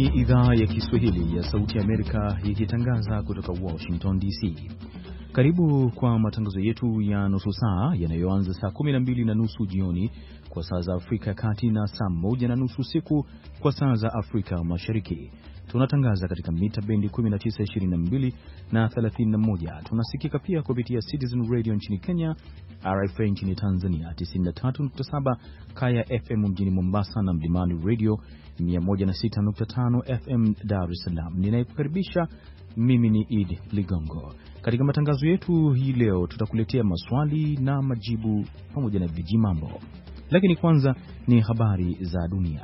ni idhaa ya Kiswahili ya Sauti ya Amerika ikitangaza kutoka Washington DC. Karibu kwa matangazo yetu ya nusu saa yanayoanza saa 12:30 jioni kwa saa za Afrika ya Kati na saa 1:30 usiku kwa saa za Afrika Mashariki. Tunatangaza katika mita bendi 1922 na 31. Tunasikika pia kupitia Citizen Radio nchini Kenya, RFA nchini Tanzania 93.7, Kaya FM mjini Mombasa na Mlimani Radio 106.5 FM Dar es Salaam. Ninayekukaribisha mimi ni Idi Ligongo. Katika matangazo yetu hii leo tutakuletea maswali na majibu pamoja na vijimambo. Lakini kwanza ni habari za dunia.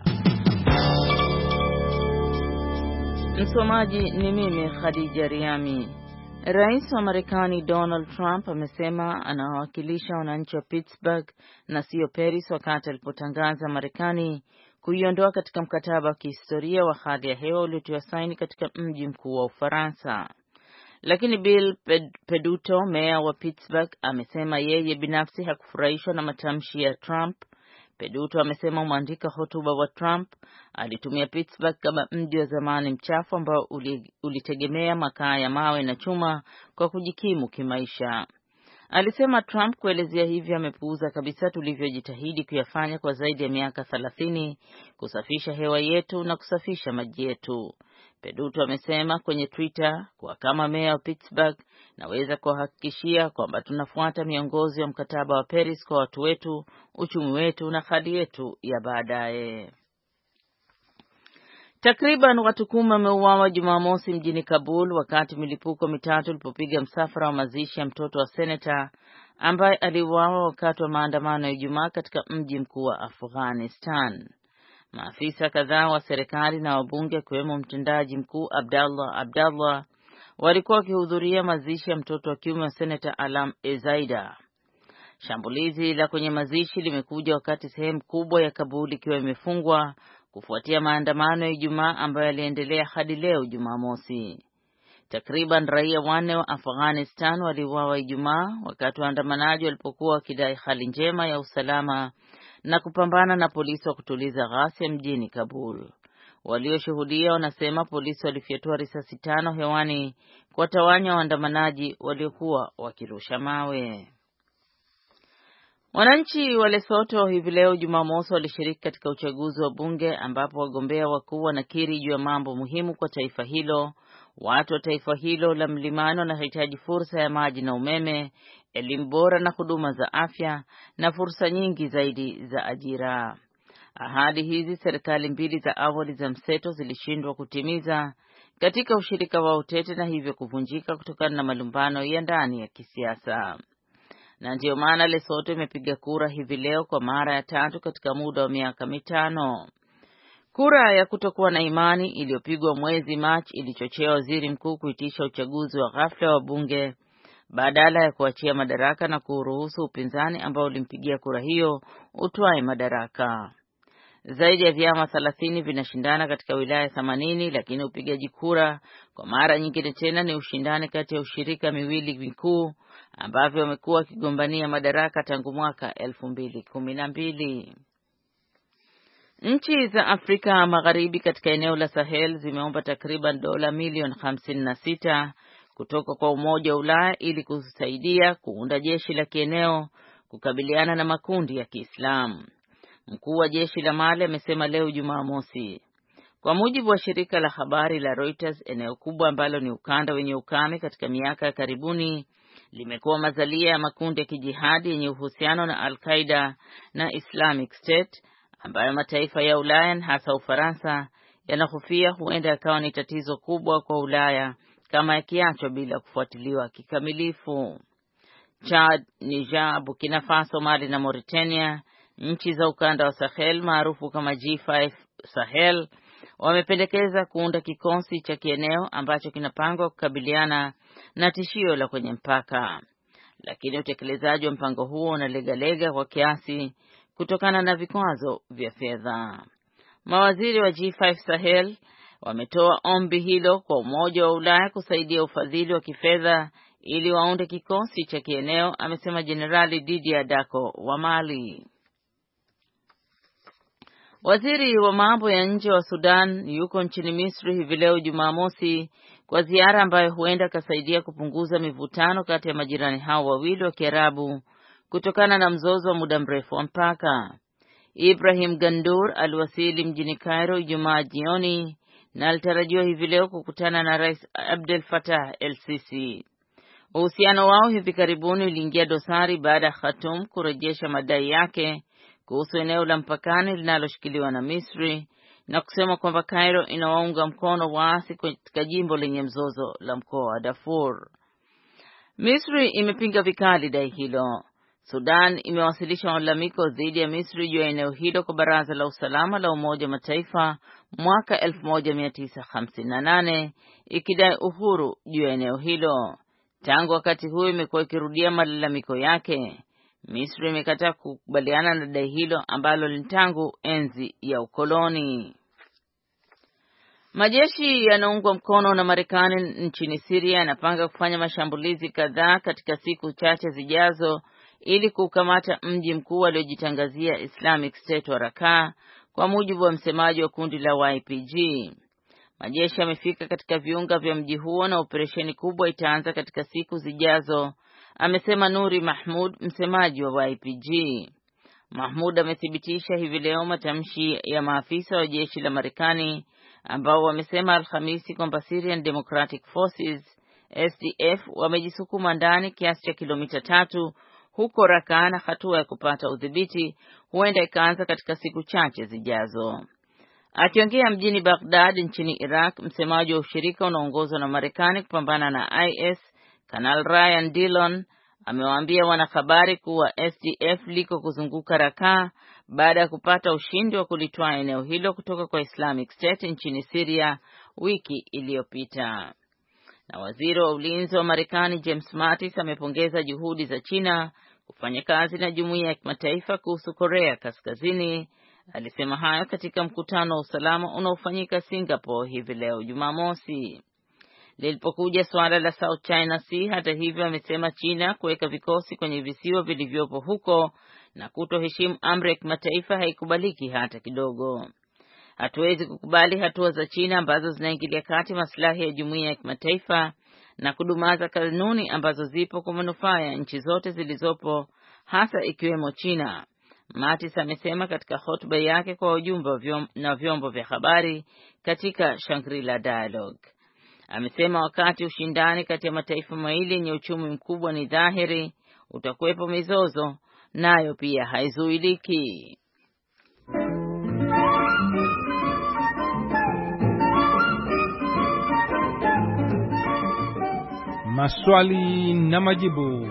Msomaji ni mimi Khadija Riami. Rais wa Marekani Donald Trump amesema anawakilisha wananchi wa Pittsburgh na sio Paris wakati alipotangaza Marekani kuiondoa katika mkataba wa kihistoria wa hali ya hewa uliotiwa saini katika mji mkuu wa Ufaransa. Lakini Bill Peduto, meya wa Pittsburgh, amesema yeye binafsi hakufurahishwa na matamshi ya Trump. Peduto amesema mwandika hotuba wa Trump alitumia Pittsburgh kama mji wa zamani mchafu ambao ulitegemea makaa ya mawe na chuma kwa kujikimu kimaisha. Alisema Trump kuelezea hivi amepuuza kabisa tulivyojitahidi kuyafanya kwa zaidi ya miaka 30 kusafisha hewa yetu na kusafisha maji yetu. Peduto amesema kwenye Twitter kwa kama meya wa Pittsburgh naweza kuhakikishia kwamba tunafuata miongozo ya mkataba wa Paris kwa watu wetu, uchumi wetu na hali yetu ya baadaye. Takriban watu 10 wameuawa Jumamosi mjini Kabul wakati milipuko mitatu ilipopiga msafara wa mazishi ya mtoto wa seneta ambaye aliuawa wakati wa maandamano ya Ijumaa katika mji mkuu wa Afghanistan. Maafisa kadhaa wa serikali na wabunge akiwemo mtendaji mkuu Abdallah walikuwa wakihudhuria mazishi ya mtoto wa kiume wa seneta Alam Ezaida. Shambulizi la kwenye mazishi limekuja wakati sehemu kubwa ya Kabul ikiwa imefungwa kufuatia maandamano ya Ijumaa ambayo yaliendelea hadi leo Jumamosi. Takriban raia 4 wa Afghanistan waliuawa Ijumaa wakati waandamanaji walipokuwa wakidai hali njema ya usalama na kupambana na polisi wa kutuliza ghasia mjini Kabul. Walioshuhudia wanasema polisi walifyatua risasi 5 hewani kuwatawanya waandamanaji waliokuwa wakirusha mawe. Wananchi wa Lesotho hivi leo Jumamosi walishiriki katika uchaguzi wa bunge ambapo wagombea wakuu wanakiri juu ya mambo muhimu kwa taifa hilo. Watu wa taifa hilo la mlimani wanahitaji fursa ya maji na umeme, elimu bora na huduma za afya na fursa nyingi zaidi za ajira. Ahadi hizi serikali mbili za awali za mseto zilishindwa kutimiza katika ushirika wa utete na hivyo kuvunjika kutokana na malumbano ya ndani ya kisiasa. Na ndio maana Lesotho imepiga kura hivi leo kwa mara ya 3 katika muda wa miaka 5. Kura ya kutokuwa na imani iliyopigwa mwezi Machi ilichochea waziri mkuu kuitisha uchaguzi wa ghafla wa bunge badala ya kuachia madaraka na kuruhusu upinzani ambao ulimpigia kura hiyo utwae madaraka. Zaidi ya vyama 30 vinashindana katika wilaya 80, lakini upigaji kura kwa mara nyingine tena ni ushindani kati ya ushirika miwili mikuu ambavyo wamekuwa wakigombania madaraka tangu mwaka 2012. Nchi za Afrika Magharibi katika eneo la Sahel zimeomba takriban dola milioni 56 kutoka kwa Umoja wa Ulaya ili kusaidia kuunda jeshi la kieneo kukabiliana na makundi ya Kiislamu. Mkuu wa jeshi la Mali amesema leo Jumamosi. Kwa mujibu wa shirika la habari la Reuters, eneo kubwa ambalo ni ukanda wenye ukame katika miaka ya karibuni limekuwa mazalia ya makundi ya kijihadi yenye uhusiano na Al-Qaeda na Islamic State ambayo mataifa ya Ulaya hasa Ufaransa yanahofia huenda yakawa ni tatizo kubwa kwa Ulaya kama yakiachwa bila kufuatiliwa kikamilifu. Chad, Niger, Burkina Faso, Mali na Mauritania, nchi za ukanda wa Sahel maarufu kama G5 Sahel, wamependekeza kuunda kikosi cha kieneo ambacho kinapangwa kukabiliana na tishio la kwenye mpaka. Lakini utekelezaji wa mpango huo unalegalega kwa kiasi kutokana na vikwazo vya fedha. Mawaziri wa G5 Sahel wametoa ombi hilo kwa Umoja wa Ulaya kusaidia ufadhili wa kifedha ili waunde kikosi cha kieneo, amesema Jenerali Didier Dako wa Mali. Waziri wa mambo ya nje wa Sudan yuko nchini Misri hivi leo Jumamosi kwa ziara ambayo huenda kasaidia kupunguza mivutano kati ya majirani hao wawili wa Kiarabu kutokana na mzozo wa muda mrefu wa mpaka. Ibrahim Gandour aliwasili mjini Cairo Ijumaa jioni na alitarajiwa hivi leo kukutana na Rais Abdel Fattah el-Sisi. Uhusiano wao hivi karibuni uliingia dosari baada ya Khartoum kurejesha madai yake kuhusu eneo la mpakani linaloshikiliwa na Misri na kusema kwamba Cairo inawaunga mkono waasi katika jimbo lenye mzozo la mkoa wa Darfur. Misri imepinga vikali dai hilo. Sudan imewasilisha malalamiko dhidi ya Misri juu ya eneo hilo kwa Baraza la Usalama la Umoja wa Mataifa mwaka 1958 ikidai uhuru juu ya eneo hilo. Tangu wakati huo imekuwa ikirudia malalamiko yake. Misri imekataa kukubaliana na dai hilo ambalo ni tangu enzi ya ukoloni. Majeshi yanaungwa mkono na Marekani nchini Syria yanapanga kufanya mashambulizi kadhaa katika siku chache zijazo ili kukamata mji mkuu aliojitangazia Islamic State wa Raqqa, kwa mujibu wa msemaji wa kundi la YPG. Majeshi yamefika katika viunga vya mji huo na operesheni kubwa itaanza katika siku zijazo, amesema Nuri Mahmud, msemaji wa YPG. Mahmud amethibitisha hivi leo matamshi ya maafisa wa jeshi la Marekani ambao wamesema Alhamisi kwamba Syrian Democratic Forces SDF wamejisukuma ndani kiasi cha kilomita 3 huko Raqqa na hatua ya kupata udhibiti huenda ikaanza katika siku chache zijazo. Akiongea mjini Baghdad nchini Iraq, msemaji wa ushirika unaoongozwa na Marekani kupambana na IS, Kanal Ryan Dillon, amewaambia wanahabari kuwa SDF liko kuzunguka Raqqa baada ya kupata ushindi wa kulitwaa eneo hilo kutoka kwa Islamic State nchini Syria wiki iliyopita. Na waziri wa ulinzi wa Marekani James Mattis amepongeza juhudi za China kufanya kazi na jumuiya ya kimataifa kuhusu Korea Kaskazini. Alisema hayo katika mkutano wa usalama unaofanyika Singapore hivi leo Jumamosi. Lilipokuja suala la South China Sea, hata hivyo, amesema China kuweka vikosi kwenye visiwa vilivyopo huko na kutoheshimu amri ya kimataifa haikubaliki hata kidogo. Hatuwezi kukubali hatua za China ambazo zinaingilia kati maslahi ya jumuiya ya kimataifa na kudumaza kanuni ambazo zipo kwa manufaa ya nchi zote zilizopo, hasa ikiwemo China, Mattis amesema katika hotuba yake kwa wajumbe na vyombo vya habari katika Shangri-La Dialogue. Amesema wakati ushindani kati ya mataifa mawili yenye uchumi mkubwa ni dhahiri, utakuwepo mizozo, nayo pia haizuiliki. Maswali na majibu.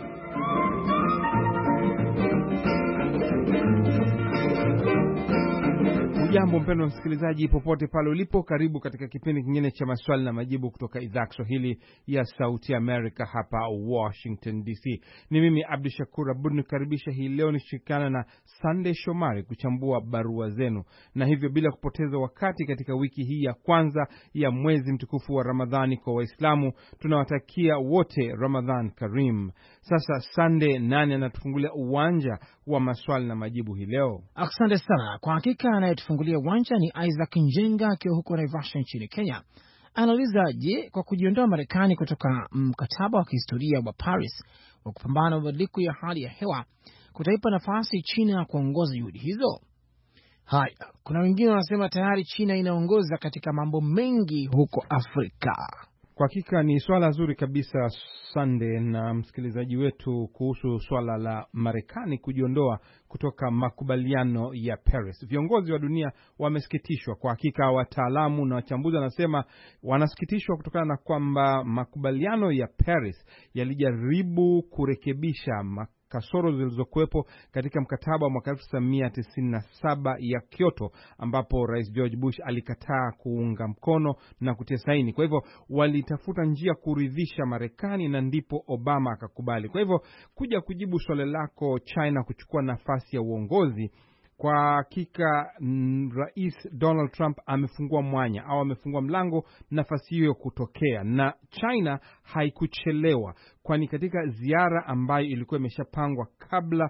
Jambo mpendwa msikilizaji popote pale ulipo, karibu katika kipindi kingine cha maswali na majibu kutoka idhaa ya Kiswahili ya Sauti America hapa Washington DC. Ni mimi Abdu Shakur Abud nikaribisha hii leo nishikana na Sunday Shomari kuchambua barua zenu. Na hivyo bila kupoteza wakati, katika wiki hii ya kwanza ya mwezi mtukufu wa Ramadhani kwa Waislamu, tunawatakia wote Ramadhan Karim. Sasa Sunday, nani anatufungulia uwanja wa maswali na majibu hii leo? Asante sana. Kwa hakika anayetufungulia uwanja ni Isaac Njenga akiwa huko Naivasha nchini Kenya. Anauliza, je, kwa kujiondoa Marekani kutoka mkataba wa kihistoria wa Paris wa kupambana na mabadiliko ya hali ya hewa kutaipa nafasi China kuongoza juhudi hizo? Haya, kuna wengine wanasema tayari China inaongoza katika mambo mengi huko Afrika. Kwa hakika ni swala zuri kabisa Sunday na msikilizaji wetu kuhusu swala la Marekani kujiondoa kutoka makubaliano ya Paris. Viongozi wa dunia wamesikitishwa. Kwa hakika wataalamu na wachambuzi wanasema wanasikitishwa kutokana na kwamba makubaliano ya Paris yalijaribu kurekebisha kasoro zilizokuwepo katika mkataba wa mwaka 1997 ya Kyoto, ambapo Rais George Bush alikataa kuunga mkono na kutia saini. Kwa hivyo walitafuta njia kuridhisha Marekani na ndipo Obama akakubali. Kwa hivyo kuja kujibu swali lako, China kuchukua nafasi ya uongozi, kwa hakika Rais Donald Trump amefungua mwanya au amefungua mlango nafasi hiyo kutokea, na China haikuchelewa, kwani katika ziara ambayo ilikuwa imeshapangwa kabla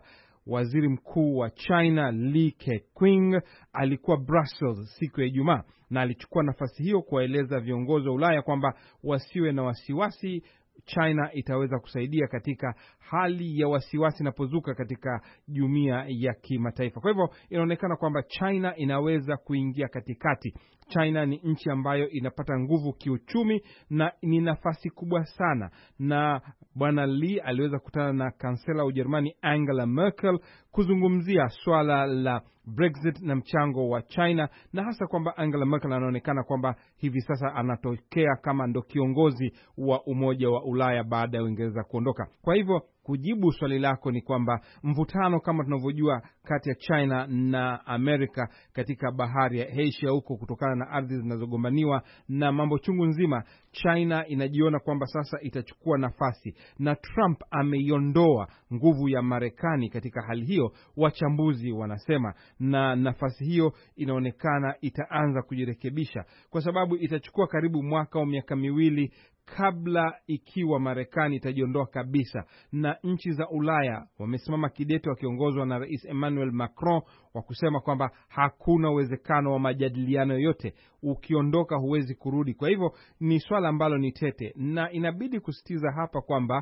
waziri mkuu wa China Li Keqiang alikuwa Brussels siku ya Ijumaa, na alichukua nafasi hiyo kuwaeleza viongozi wa Ulaya kwamba wasiwe na wasiwasi, China itaweza kusaidia katika hali ya wasiwasi inapozuka katika jumuiya ya kimataifa. Kwa hivyo inaonekana kwamba China inaweza kuingia katikati. China ni nchi ambayo inapata nguvu kiuchumi na ni nafasi kubwa sana, na bwana Li aliweza kukutana na kansela wa Ujerumani Angela Merkel kuzungumzia swala la Brexit na mchango wa China, na hasa kwamba Angela Merkel anaonekana kwamba hivi sasa anatokea kama ndo kiongozi wa Umoja wa Ulaya baada ya Uingereza kuondoka. Kwa hivyo kujibu swali lako ni kwamba mvutano kama tunavyojua kati ya China na Amerika katika bahari ya Asia huko, kutokana na ardhi zinazogombaniwa na mambo chungu nzima, China inajiona kwamba sasa itachukua nafasi, na Trump ameiondoa nguvu ya Marekani katika hali hiyo, wachambuzi wanasema, na nafasi hiyo inaonekana itaanza kujirekebisha, kwa sababu itachukua karibu mwaka au miaka miwili kabla ikiwa Marekani itajiondoa kabisa. Na nchi za Ulaya wamesimama kidete wakiongozwa na Rais Emmanuel Macron wa kusema kwamba hakuna uwezekano wa majadiliano yoyote, ukiondoka huwezi kurudi. Kwa hivyo ni swala ambalo ni tete, na inabidi kusitiza hapa kwamba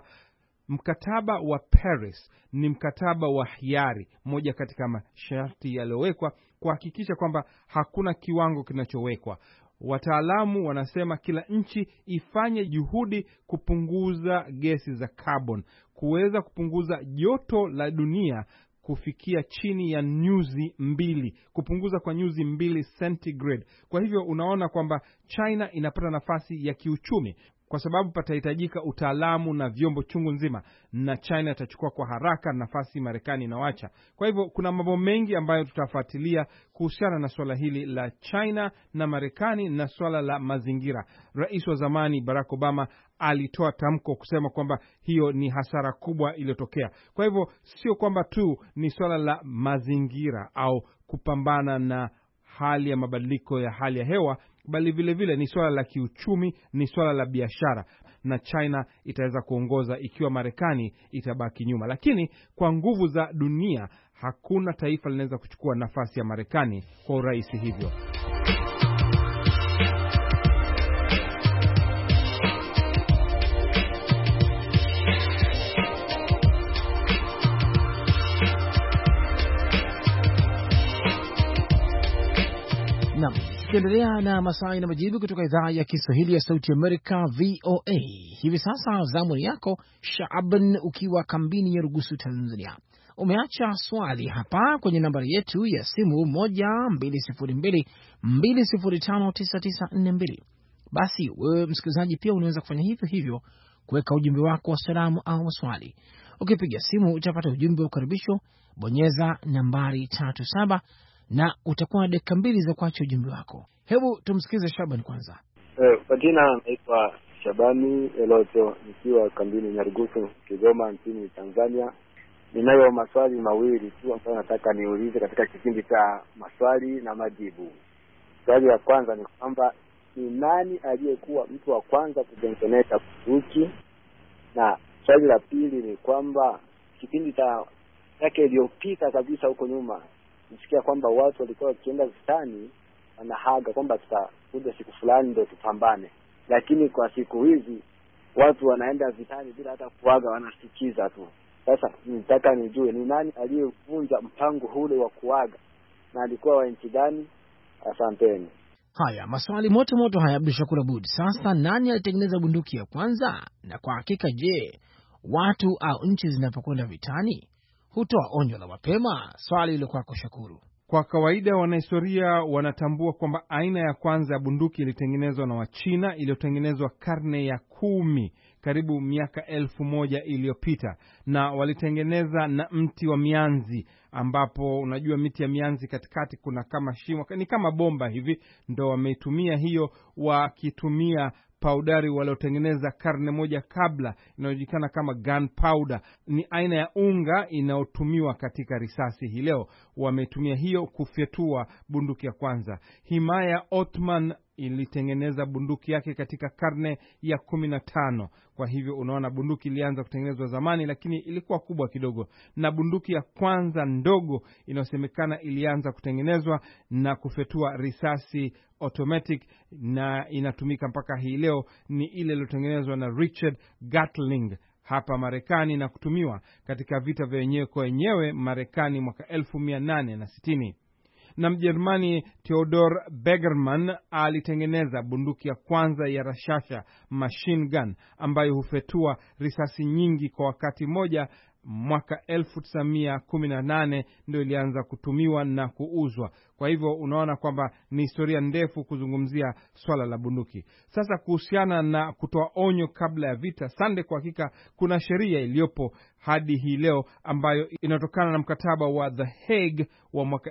mkataba wa Paris ni mkataba wa hiari, moja katika masharti yaliyowekwa kuhakikisha kwamba hakuna kiwango kinachowekwa. Wataalamu wanasema kila nchi ifanye juhudi kupunguza gesi za carbon, kuweza kupunguza joto la dunia kufikia chini ya nyuzi 2, kupunguza kwa nyuzi 2 centigrade. Kwa hivyo unaona kwamba China inapata nafasi ya kiuchumi, kwa sababu patahitajika utaalamu na vyombo chungu nzima, na China itachukua kwa haraka nafasi Marekani inawacha. Kwa hivyo kuna mambo mengi ambayo tutafuatilia kuhusiana na swala hili la China na Marekani, na swala la mazingira. Rais wa zamani Barack Obama alitoa tamko kusema kwamba hiyo ni hasara kubwa iliyotokea. Kwa hivyo sio kwamba tu ni swala la mazingira au kupambana na hali ya mabadiliko ya hali ya hewa, bali vile vile ni swala la kiuchumi, ni swala la biashara, na China itaweza kuongoza ikiwa Marekani itabaki nyuma. Lakini kwa nguvu za dunia hakuna taifa linaweza kuchukua nafasi ya Marekani kwa urahisi hivyo. Tukiendelea na maswali na majibu kutoka idhaa ya Kiswahili ya Sauti Amerika VOA. Hivi sasa zamu yako Shaaban, ukiwa kambini ya Rugusu, Tanzania. Umeacha swali hapa kwenye nambari yetu ya simu 1-202-205-9942. Basi wewe msikilizaji pia unaweza kufanya hivyo hivyo, kuweka ujumbe wako wa salamu au maswali. Ukipiga simu utapata ujumbe wa ukaribisho, bonyeza nambari 37 na utakuwa na dakika 2 za kuacha ujumbe wako. Hebu tumsikize Shaban kwanza. Kwa jina naitwa Shabani Eloto, nikiwa kambini Nyarugusu, Kigoma nchini Tanzania. Ninayo maswali mawili tu ambayo nataka niulize katika kipindi cha maswali na majibu. Swali la kwanza ni kwamba ni nani aliyekuwa mtu wa kwanza kutengeneza bunduki? Na swali la pili ni kwamba kipindi cha yake iliyopita kabisa huko nyuma, nisikia kwamba watu walikuwa wakienda vitani wanahaga kwamba tutakuja siku fulani ndio tupambane, lakini kwa siku hizi watu wanaenda vitani bila hata kuaga, wanasikiza tu. Sasa nitaka nijue ni nani aliyevunja mpango ule wa kuaga na alikuwa wa nchi gani? Asanteni. Haya, maswali moto moto haya, Abdul Shakur Abud. Sasa nani alitengeneza bunduki ya kwanza? Na kwa hakika je, watu au nchi zinapokwenda vitani hutoa onyo la mapema? Swali ile kwako Shakuru. Kwa kawaida wanahistoria wanatambua kwamba aina ya kwanza ya bunduki ilitengenezwa na Wachina, iliyotengenezwa karne ya 10, karibu miaka 1000 iliyopita, na walitengeneza na mti wa mianzi, ambapo unajua miti ya mianzi katikati kuna kama shimo, ni kama bomba hivi, ndo wameitumia hiyo, wakitumia powderi waliotengeneza karne moja kabla, inayojulikana kama gunpowder. Ni aina ya unga inayotumiwa katika risasi hii leo. Wametumia hiyo kufyatua bunduki ya kwanza. Himaya Ottoman ilitengeneza bunduki yake katika karne ya 15. Kwa hivyo unaona bunduki ilianza kutengenezwa zamani, lakini ilikuwa kubwa kidogo, na bunduki ya kwanza ndogo inayosemekana ilianza kutengenezwa na kufetua risasi automatic na inatumika mpaka hii leo ni ile iliyotengenezwa na Richard Gatling hapa Marekani na kutumiwa katika vita vya wenyewe kwa wenyewe Marekani mwaka 1860. Na Mjerumani Theodor Bergmann alitengeneza bunduki ya kwanza ya rashasha machine gun ambayo hufetua risasi nyingi kwa wakati moja. Mwaka 1918 ndio ilianza kutumiwa na kuuzwa. Kwa hivyo unaona kwamba ni historia ndefu kuzungumzia swala la bunduki. Sasa kuhusiana na kutoa onyo kabla ya vita, Sande, kwa hakika kuna sheria iliyopo hadi hii leo ambayo inatokana na mkataba wa The Hague wa mwaka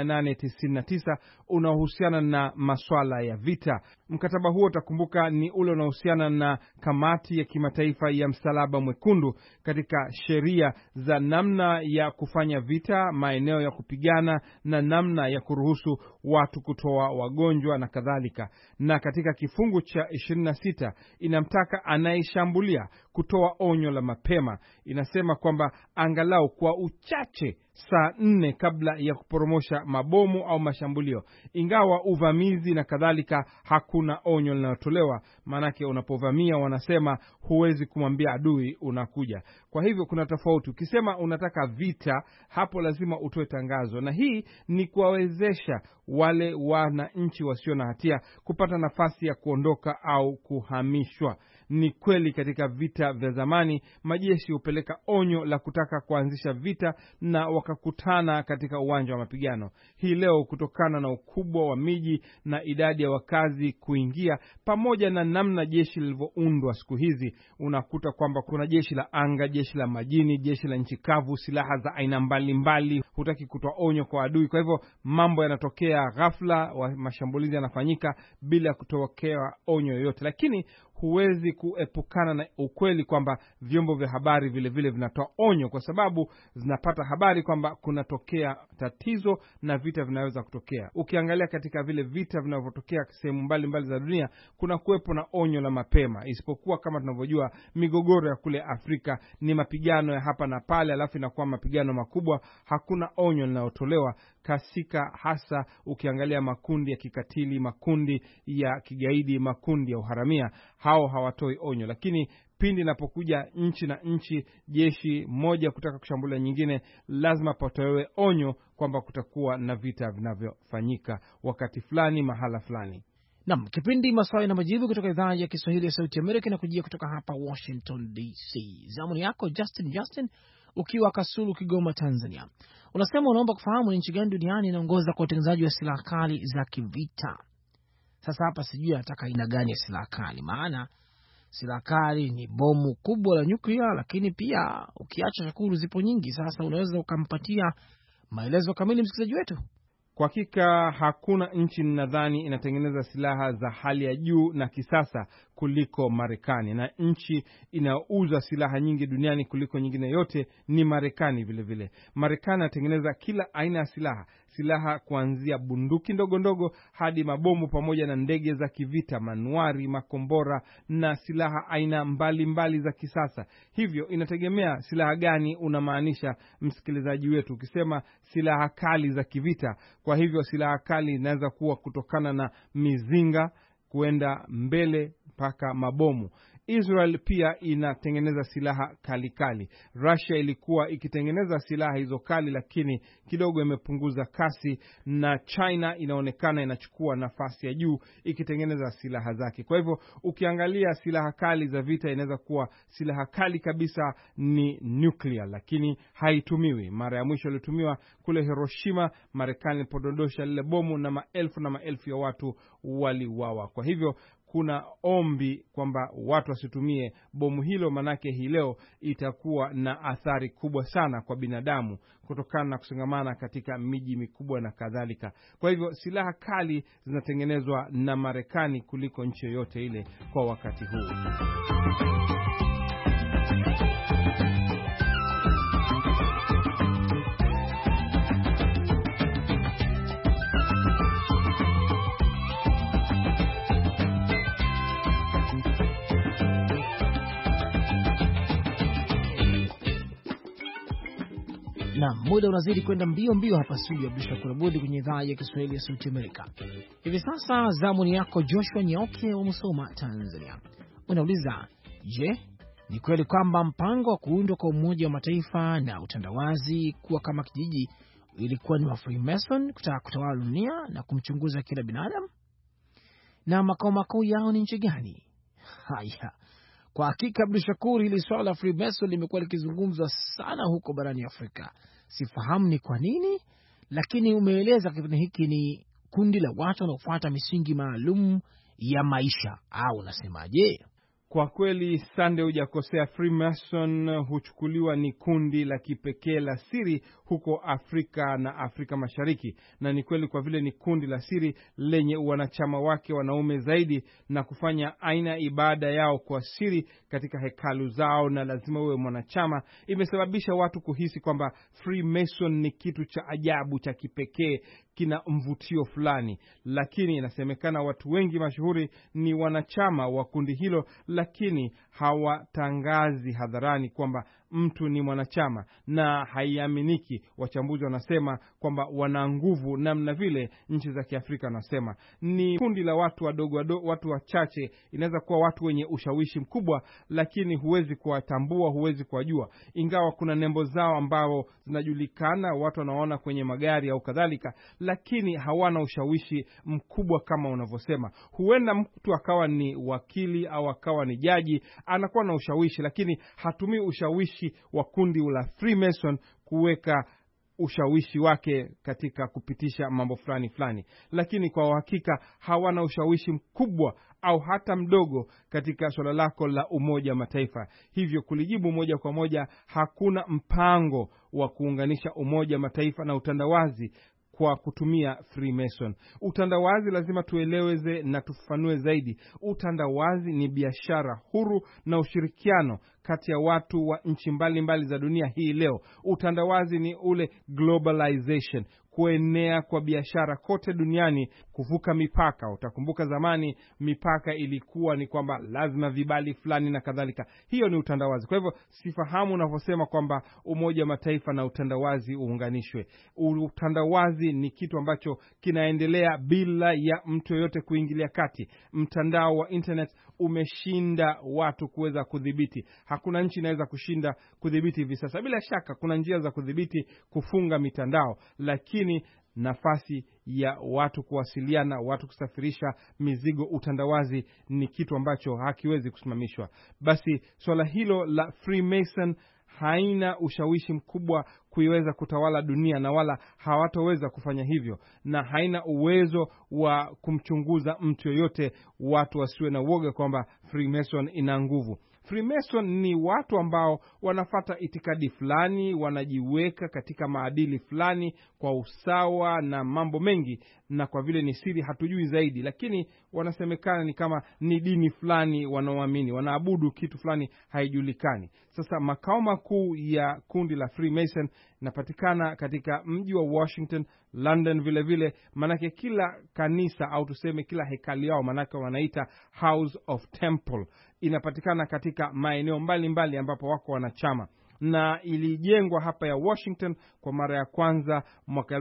1899 unaohusiana na maswala ya vita. Mkataba huo utakumbuka ni ule unaohusiana na kamati ya kimataifa ya msalaba mwekundu katika sheria za namna ya kufanya vita, maeneo ya kupigana na namna ya kuruhusu watu kutoa wagonjwa na kadhalika. Na katika kifungu cha 26 inamtaka anayeshambulia kutoa onyo la mapema. Inasema kwamba angalau kwa uchache saa 4 kabla ya kuporomosha mabomu au mashambulio. Ingawa uvamizi na kadhalika hakuna onyo linalotolewa, manake unapovamia wanasema huwezi kumwambia adui unakuja. Kwa hivyo kuna tofauti. Ukisema unataka vita, hapo lazima utoe tangazo, na hii ni kuwawezesha wale wananchi wasio na hatia kupata nafasi ya kuondoka au kuhamishwa. Ni kweli katika vita vya zamani majeshi hupeleka onyo la kutaka kuanzisha vita na wakakutana katika uwanja wa mapigano. Hii leo kutokana na ukubwa wa miji na idadi ya wakazi kuingia pamoja na namna jeshi lilivyoundwa siku hizi, unakuta kwamba kuna jeshi la anga, jeshi la majini, jeshi la nchi kavu, silaha za aina mbalimbali, hutaki kutoa onyo kwa adui. Kwa hivyo mambo yanatokea ghafla, mashambulizi yanafanyika bila kutokea onyo yoyote. Lakini huwezi kuepukana na ukweli kwamba vyombo vya habari vile vile vinatoa onyo, kwa sababu zinapata habari kwamba kunatokea tatizo na vita vinaweza kutokea. Ukiangalia katika vile vita vinavyotokea sehemu mbalimbali za dunia, kuna kuwepo na onyo la mapema, isipokuwa kama tunavyojua migogoro ya kule Afrika ni mapigano ya hapa na pale, alafu inakuwa mapigano makubwa, hakuna onyo linalotolewa kasika. Hasa ukiangalia makundi ya kikatili, makundi ya kigaidi, makundi ya uharamia, hao hawatoi onyo. Lakini pindi inapokuja nchi na nchi, jeshi moja kutaka kushambulia nyingine, lazima patolewe onyo kwamba kutakuwa na vita vinavyofanyika wakati fulani mahala fulani. Naam, kipindi maswali na majibu kutoka idhaa ya Kiswahili ya Sauti Amerika na kujia kutoka hapa Washington DC. Zamuni yako Justin ukiwa Kasulu, Kigoma, Tanzania. Unasema unaomba kufahamu nchi gani duniani inaongoza kwa utengenezaji wa silaha kali za kivita. Sasa hapa sijui anataka aina gani ya silaha kali, maana silaha kali ni bomu kubwa la nyuklia, lakini pia ukiacha shakuru zipo nyingi. Sasa unaweza ukampatia maelezo kamili msikilizaji wetu? Kwa hakika hakuna nchi nadhani inatengeneza silaha za hali ya juu na kisasa kuliko Marekani, na nchi inauza silaha nyingi duniani kuliko nyingine yote ni Marekani vile vile. Marekani anatengeneza kila aina ya silaha kuanzia bunduki ndogo ndogo hadi mabomu pamoja na ndege za kivita, manuari, makombora na silaha aina mbalimbali za kisasa. Hivyo inategemea silaha gani unamaanisha msikilizaji wetu. Ukisema silaha kali za kivita, kwa hivyo silaha kali inaweza kuwa kutokana na mizinga kuenda mbele mpaka mabomu. Israel pia inatengeneza silaha kali. Russia ilikuwa ikitengeneza silaha hizo kali, lakini kidogo imepunguza kasi, na China inaonekana inachukua nafasi ya juu ikitengeneza silaha zake. Kwa hivyo ukiangalia silaha kali za vita, inaweza kuwa silaha kali kabisa ni nuclear, lakini haitumiwi. Mara ya mwisho ilitumiwa kule Hiroshima, Marekani ilipodondosha lile bomu na maelfu ya watu waliuawa. Kwa hivyo kuna ombi kwamba watu wasitumie bomu hilo, manake hii leo itakuwa na athari kubwa sana kwa binadamu kutokana na kusongamana katika miji mikubwa na kadhalika. Kwa hivyo silaha kali zinatengenezwa na Marekani kuliko nchi yoyote ile kwa wakati huu. Na muda unazidi kwenda mbio mbio hapa studio ya Abdushakur Abud kwenye idhaa ya Kiswahili ya Sauti Amerika. Hivi sasa zamuni yako Joshua Nyaoke wa Musoma, Tanzania. Unauliza, je, ni kweli kwamba mpango wa kuundwa kwa Umoja wa Mataifa na utandawazi kuwa kama kijiji ilikuwa ni wa Freemason kutaka kutawala dunia na kumchunguza kila binadamu? Na makao makuu yao ni nchi gani? Haya, kwa hakika Abdushakur, hili swala la Freemason limekuwa likizungumzwa sana huko barani Afrika. Sifahamu ni kwa nini, lakini umeeleza kipindi hiki ni kundi la watu wanaofuata misingi maalum ya maisha, au unasemaje? Kwa kweli Sunday hujakosea. Freemason huchukuliwa ni kundi la kipekee la siri huko Afrika na Afrika Mashariki, na ni kweli kwa vile ni kundi la siri lenye wanachama wake wanaume zaidi, na kufanya aina ibada yao kwa siri katika hekalu zao, na lazima uwe mwanachama, imesababisha watu kuhisi kwamba Freemason ni kitu cha ajabu cha kipekee, kina mvutio fulani. Lakini inasemekana watu wengi mashuhuri ni wanachama wa kundi hilo, lakini hawatangazi hadharani kwamba mtu ni mwanachama, na haiaminiki. Wachambuzi wanasema kwamba wana nguvu, namna vile nchi za Kiafrika wanasema ni kundi la watu wadogo, watu wachache. Inaweza kuwa watu wenye ushawishi mkubwa, lakini huwezi kuwatambua, huwezi kuwajua, ingawa kuna nembo zao ambao zinajulikana, watu wanaona kwenye magari au kadhalika, lakini hawana ushawishi mkubwa kama unavyosema. Huenda mtu akawa ni wakili au akawa ni jaji, anakuwa na ushawishi, lakini hatumii ushawishi wa kundi la Freemason kuweka ushawishi wake katika kupitisha mambo fulani fulani, lakini kwa uhakika hawana ushawishi mkubwa au hata mdogo katika swala lako la Umoja wa Mataifa. Hivyo kulijibu moja kwa moja, hakuna mpango wa kuunganisha Umoja wa Mataifa na utandawazi kwa kutumia Freemason. Utandawazi lazima tueleweze na tufafanue zaidi. Utandawazi ni biashara huru na ushirikiano kati ya watu wa nchi mbalimbali za dunia hii leo. Utandawazi ni ule globalization, kuenea kwa biashara kote duniani, kuvuka mipaka. Utakumbuka zamani mipaka ilikuwa ni kwamba lazima vibali fulani na kadhalika. Hiyo ni utandawazi. Kwa hivyo sifahamu unavyosema kwamba Umoja wa Mataifa na utandawazi uunganishwe. Utandawazi ni kitu ambacho kinaendelea bila ya mtu yoyote kuingilia kati. Mtandao wa internet umeshinda watu kuweza kudhibiti. Hakuna nchi inaweza kushinda kudhibiti hivi sasa. Bila shaka kuna njia za kudhibiti, kufunga mitandao, lakini nafasi ya watu kuwasiliana, watu kusafirisha mizigo, utandawazi ni kitu ambacho hakiwezi kusimamishwa. Basi swala hilo la Freemason haina ushawishi mkubwa kuiweza kutawala dunia, na wala hawatoweza kufanya hivyo, na haina uwezo wa kumchunguza mtu yoyote. Watu wasiwe na uoga kwamba Freemason ina nguvu. Freemason ni watu ambao wanafata itikadi fulani, wanajiweka katika maadili fulani kwa usawa na mambo mengi, na kwa vile ni siri hatujui zaidi, lakini wanasemekana ni kama ni dini fulani wanaoamini, wanaabudu kitu fulani haijulikani. Sasa makao makuu ya kundi la Freemason napatikana katika mji wa Washington, London vile vile, manake kila kanisa au tuseme kila hekali yao, manake wanaita House of Temple, inapatikana katika maeneo mbalimbali ambapo wako wanachama, na ilijengwa hapa ya Washington kwa mara ya kwanza mwaka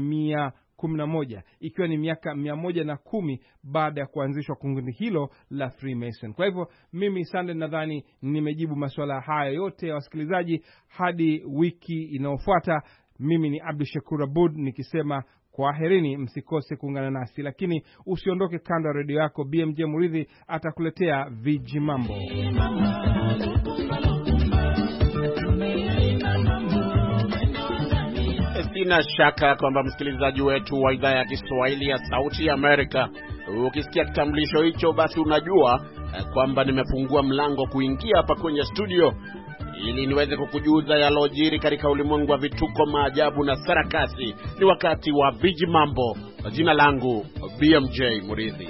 1911, ikiwa ni miaka 110 baada ya kuanzishwa kundi hilo la Freemason. Kwa hivyo mimi Sunday nadhani nimejibu masuala haya yote ya wasikilizaji. Hadi wiki inayofuata, mimi ni Abdushakur Abud nikisema kwaherini, msikose kuungana nasi, lakini usiondoke kando ya redio yako. BMJ Muridhi atakuletea viji mambo. Sina shaka kwamba msikilizaji wetu wa idhaa ya Kiswahili ya Sauti ya Amerika, ukisikia kitambulisho hicho, basi unajua kwamba nimefungua mlango kuingia hapa kwenye studio ili niweze kukujuza yalojiri katika ulimwengu wa vituko, maajabu na sarakasi. Ni wakati wa viji mambo. Jina langu BMJ Muridhi.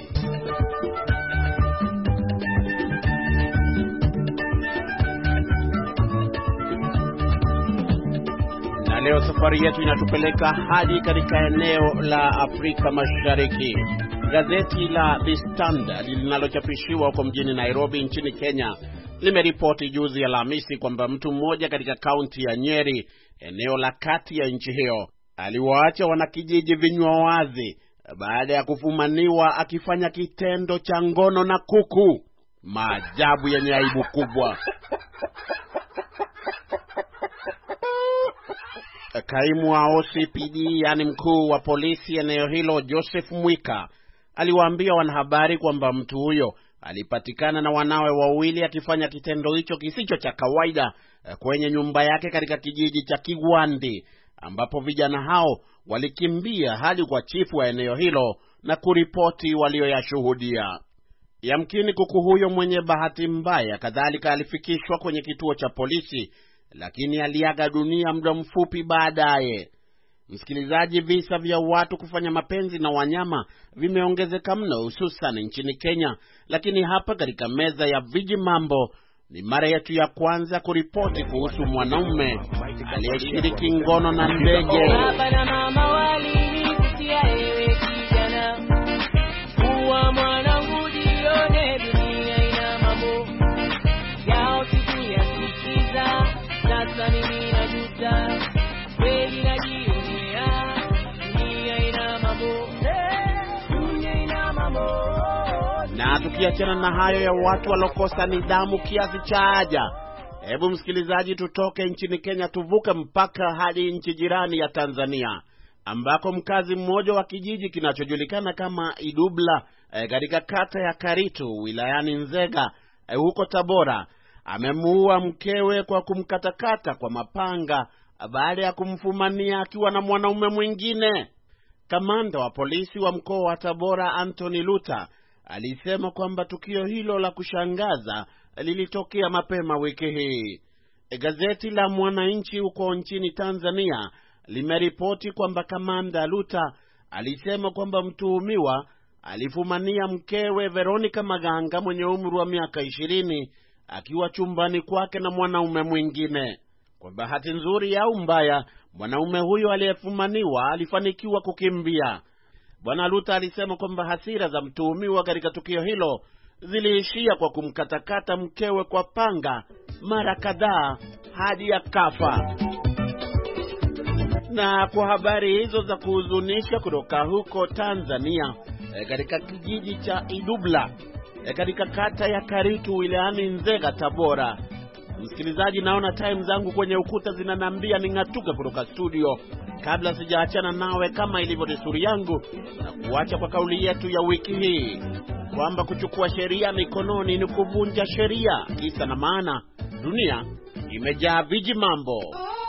Na leo safari yetu inatupeleka hadi katika eneo la Afrika Mashariki. Gazeti la The Standard linalochapishiwa huko mjini Nairobi nchini Kenya limeripoti juzi Alhamisi kwamba mtu mmoja katika kaunti ya Nyeri, eneo la kati ya nchi hiyo, aliwaacha wanakijiji vinywa wazi baada ya kufumaniwa akifanya kitendo cha ngono na kuku. Maajabu yenye aibu kubwa. Kaimu wa OCPD, yani mkuu wa polisi eneo hilo, Joseph Mwika, aliwaambia wanahabari kwamba mtu huyo alipatikana na wanawe wawili akifanya kitendo hicho kisicho cha kawaida kwenye nyumba yake katika kijiji cha Kigwandi, ambapo vijana hao walikimbia hadi kwa chifu wa eneo hilo na kuripoti walioyashuhudia. Yamkini kuku huyo mwenye bahati mbaya kadhalika alifikishwa kwenye kituo cha polisi, lakini aliaga dunia muda mfupi baadaye. Msikilizaji, visa vya watu kufanya mapenzi na wanyama vimeongezeka mno, hususan nchini Kenya, lakini hapa katika meza ya Viji Mambo ni mara yetu ya kwanza kuripoti kuhusu mwanaume aliyeshiriki ngono na ndege. Baba na mama walinipitia ewe kijana, kuwa mwanangu jione dunia ina mambo yao sikuyasikiza, sasa mimi najuta kweli najionea dunia ina mambo, dunia ina mambo. Na tukiachana na hayo ya watu walokosa nidhamu kiasi cha haja, hebu msikilizaji, tutoke nchini Kenya tuvuke mpaka hadi nchi jirani ya Tanzania, ambako mkazi mmoja wa kijiji kinachojulikana kama Idubla katika kata ya Karitu wilayani Nzega huko Tabora amemuua mkewe kwa kumkatakata kwa mapanga baada ya kumfumania akiwa na mwanaume mwingine. Kamanda wa polisi wa mkoa wa Tabora, Anthony Luta, alisema kwamba tukio hilo la kushangaza lilitokea mapema wiki hii. Gazeti la Mwananchi huko nchini Tanzania limeripoti kwamba Kamanda Luta alisema kwamba mtuhumiwa alifumania mkewe Veronica Maganga mwenye umri wa miaka 20 akiwa chumbani kwake na mwanaume mwingine. Kwa bahati nzuri au mbaya, mwanaume huyo aliyefumaniwa alifanikiwa kukimbia. Bwana Luta alisema kwamba hasira za mtuhumiwa katika tukio hilo ziliishia kwa kumkatakata mkewe kwa panga mara kadhaa hadi akafa. Na kwa habari hizo za kuhuzunisha kutoka huko Tanzania, katika kijiji cha Idubla katika kata ya Karitu wilayani Nzega Tabora, msikilizaji, naona time zangu kwenye ukuta zinaniambia ning'atuke kutoka studio. Kabla sijaachana nawe, kama ilivyo desturi yangu, na kuacha kwa kauli yetu ya wiki hii kwamba kuchukua sheria mikononi ni kuvunja sheria. Kisa na maana, dunia imejaa viji mambo.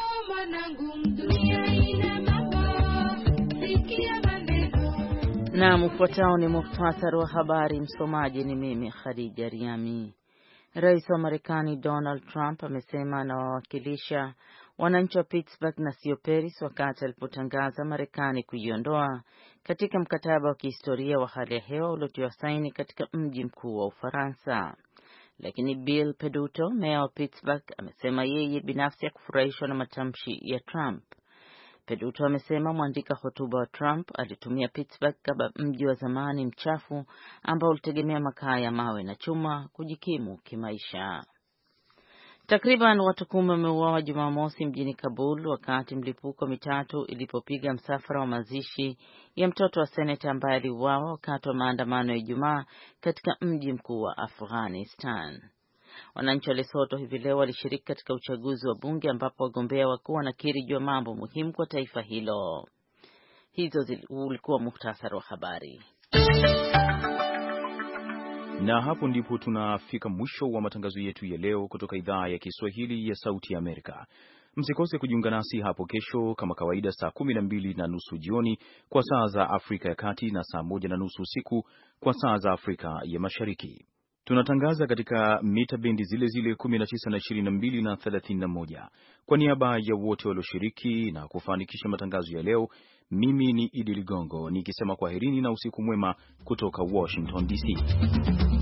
Na mfuatao ni muhtasari wa habari. Msomaji ni mimi Khadija Riami. Rais wa Marekani Donald Trump amesema anawawakilisha wananchi wa Pittsburgh na sio Paris wakati alipotangaza Marekani kujiondoa katika mkataba wa kihistoria wa hali ya hewa uliotiwa saini katika mji mkuu wa Ufaransa. Lakini Bill Peduto, meya wa Pittsburgh, amesema yeye binafsi hakufurahishwa na matamshi ya Trump. Peduto amesema mwandika hotuba wa Trump alitumia Pittsburgh kama mji wa zamani mchafu ambao ulitegemea makaa ya mawe na chuma kujikimu kimaisha. Takriban watu 10 wameuawa Jumamosi mjini Kabul wakati mlipuko mitatu ilipopiga msafara wa mazishi ya mtoto wa seneta ambaye aliuawa wakati wa maandamano ya Ijumaa katika mji mkuu wa Afghanistan. Wananchi wa Lesotho hivi leo walishiriki katika uchaguzi wa bunge ambapo wagombea wakuu wanakiri juu ya mambo muhimu kwa taifa hilo. Hizo ulikuwa muhtasari wa habari. Na hapo ndipo tunafika mwisho wa matangazo yetu ya leo kutoka idhaa ya Kiswahili ya Sauti ya Amerika. Msikose kujiunga nasi hapo kesho kama kawaida saa 12:30 jioni kwa saa za Afrika ya Kati na saa 1:30 usiku kwa saa za Afrika ya Mashariki. Tunatangaza katika mita bendi zile zile 19 na 22 na 31. Kwa niaba ya wote walioshiriki na kufanikisha matangazo ya leo, mimi ni Idi Ligongo nikisema kwaherini na usiku mwema kutoka Washington DC.